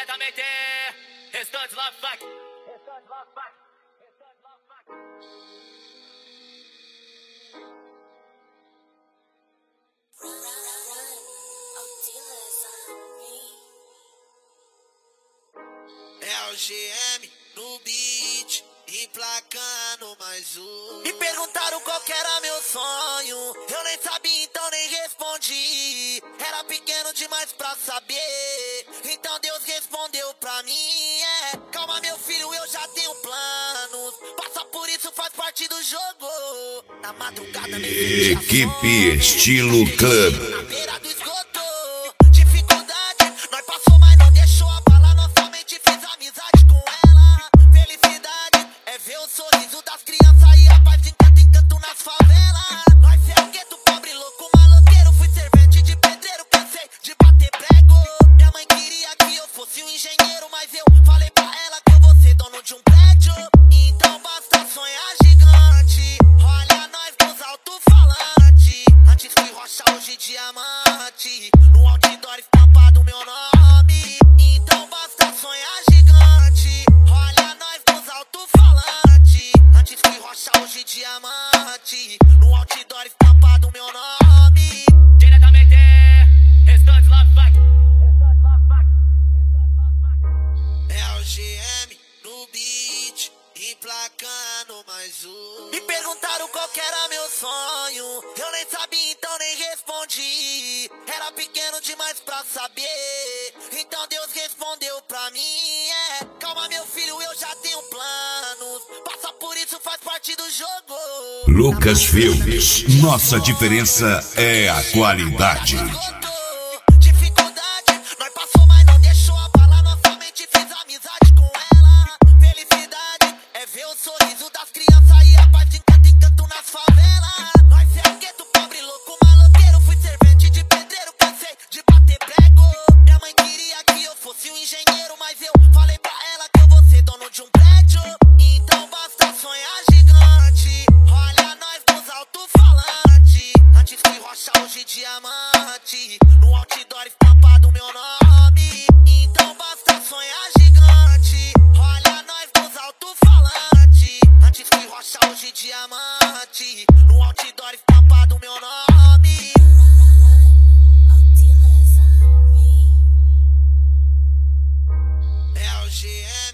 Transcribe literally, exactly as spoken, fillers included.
diretamente, Restantes Love Fuck. Restantes Love Fuck. Restantes Love Fuck. É o G M no beat, emplacando mais um. Me perguntaram qual que era meu sonho, eu nem sabia, então nem respondi. Era pequeno demais pra saber, então Deus respondeu pra mim. É, calma meu filho, eu já tenho planos, passa por isso, faz parte do jogo. Na madrugada Equipe Estilo Club. na beira do esgoto, dificuldade, nós passou, mas não deixou abalar nossa mente, fiz amizade com ela. Felicidade é ver o sorriso das crianças e a paz de canto em canto nas favelas. Nós é o gueto, pobre, louco, maloqueiro, fui servente de pedreiro, cansei de bater prego. Minha mãe queria que eu fosse um engenheiro, mas eu falei pra ela que eu vou ser dono de um prédio. Então basta sonhar gigante, olha nós dos alto-falantes. Antes fui rocha, hoje diamante, no outdoor estampado meu nome. Então basta sonhar gigante, olha nós dos alto-falantes. Antes fui rocha, hoje diamante, no outdoor estampado meu nome. Diretamente, Restantes Love Fuck. Restantes Love Fuck. Restantes Love Fuck. É o G M no beat, emplacando mais um. Me perguntaram qual que era meu sonho, eu nem sabia, então nem respondi. Era pequeno demais pra saber, então Deus respondeu pra mim. É, calma meu filho, eu já tenho planos, passa por isso, faz parte do jogo. Lucas Filmes. Nossa diferença é a qualidade. Dificuldade, nós passou, mas não deixou abalar nossa mente, fiz amizade com ela. Felicidade é ver o sorriso das crianças e a paz de canto em canto nas favelas. Nós é o gueto, pobre, louco, maloqueiro, fui servente de pedreiro, cansei de bater prego. Minha mãe queria que eu fosse um engenheiro, mas eu falei pra ela que eu vou ser dono de um prédio. Então basta sonhar gigante, olha nós dos alto-falantes. Antes fui rocha, hoje diamante, no outdoor estampado meu nome. Então basta sonhar gigante, olha nós dos alto-falantes. Antes fui rocha, hoje diamante, no outdoor estampado meu nome. É o G M